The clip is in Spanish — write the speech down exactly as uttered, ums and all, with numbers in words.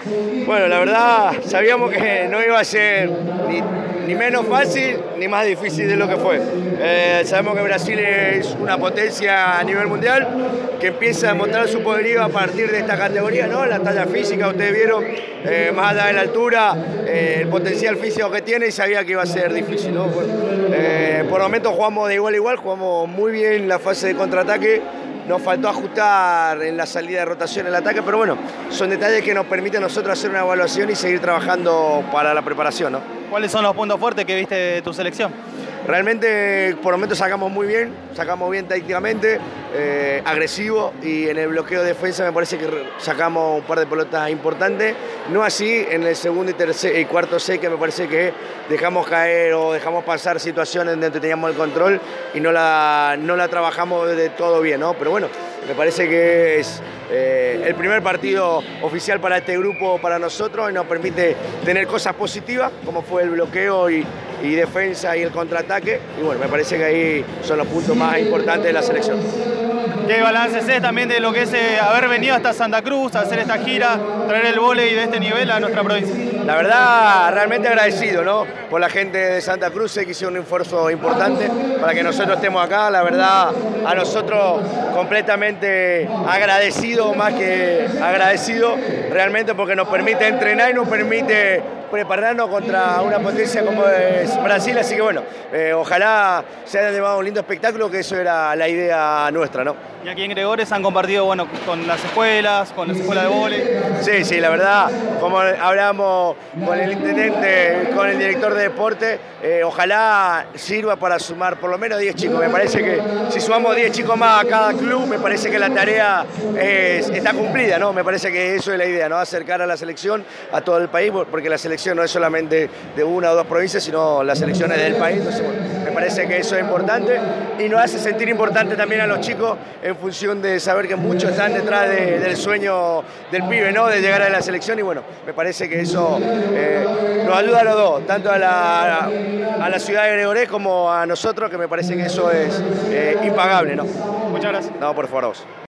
Bueno, la verdad, sabíamos que no iba a ser ni, ni menos fácil ni más difícil de lo que fue. Eh, sabemos que Brasil es una potencia a nivel mundial, que empieza a mostrar su poderío a partir de esta categoría, ¿no? La talla física, ustedes vieron, eh, más allá de la altura, eh, el potencial físico que tiene, y sabía que iba a ser difícil, ¿no? Bueno, eh, por momentos jugamos de igual a igual, jugamos muy bien la fase de contraataque. Nos faltó ajustar en la salida de rotación el ataque, pero bueno, son detalles que nos permiten a nosotros hacer una evaluación y seguir trabajando para la preparación, ¿no? ¿Cuáles son los puntos fuertes que viste de tu selección? Realmente por momentos sacamos muy bien, sacamos bien tácticamente, eh, agresivo, y en el bloqueo de defensa me parece que sacamos un par de pelotas importantes. No así en el segundo y, tercer, y cuarto set, que me parece que dejamos caer o dejamos pasar situaciones donde teníamos el control y no la, no la trabajamos de todo bien, ¿no? Pero bueno, me parece que es eh, el primer partido oficial para este grupo, para nosotros, y nos permite tener cosas positivas, como fue el bloqueo y, y defensa y el contraataque. Y bueno, me parece que ahí son los puntos más importantes de la selección. ¿Qué balance es también de lo que es eh, haber venido hasta Santa Cruz, a hacer esta gira, traer el vóley de este nivel a nuestra provincia? La verdad, realmente agradecido, ¿no? Por la gente de Santa Cruz, sé que hicieron un esfuerzo importante para que nosotros estemos acá. La verdad, a nosotros completamente agradecido, más que agradecido, realmente, porque nos permite entrenar y nos permite prepararnos contra una potencia como es Brasil. Así que bueno, eh, ojalá se haya llevado un lindo espectáculo, que eso era la idea nuestra, ¿no? Y aquí en Gregores han compartido, bueno, con las escuelas, con las escuelas de vóley. Sí, sí, la verdad, como hablamos con el intendente, con el director de deporte, eh, ojalá sirva para sumar por lo menos diez chicos. Me parece que si sumamos diez chicos más a cada club, me parece que la tarea es, está cumplida, ¿no? Me parece que eso es la idea, ¿no? Acercar a la selección a todo el país, porque la selección no es solamente de una o dos provincias, sino la selección es del país. Entonces, bueno, me parece que eso es importante y nos hace sentir importante también a los chicos, en función de saber que muchos están detrás de, del sueño del pibe, ¿no? De llegar a la selección. Y bueno, me parece que eso eh, nos ayuda a los dos, tanto a la, a la ciudad de Gregores como a nosotros, que me parece que eso es eh, impagable, ¿no? Muchas gracias. No, por favor, a vos.